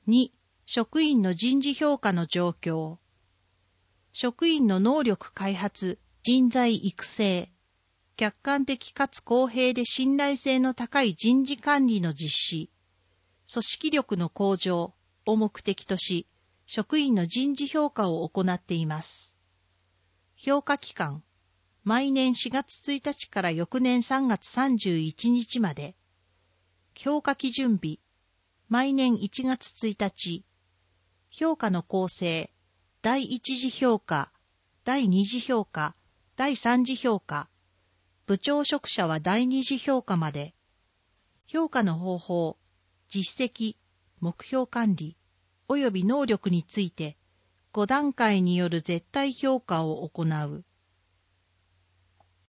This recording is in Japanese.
2、職員の人事評価の状況。職員の能力開発、人材育成。客観的かつ公平で信頼性の高い人事管理の実施。組織力の向上を目的とし、職員の人事評価を行っています。評価期間。毎年4月1日から翌年3月31日まで。評価基準日。毎年1月1日。評価の構成。第一次評価、第二次評価、第三次評価。部長職者は第二次評価まで。評価の方法、実績、目標管理、及び能力について、5段階による絶対評価を行う。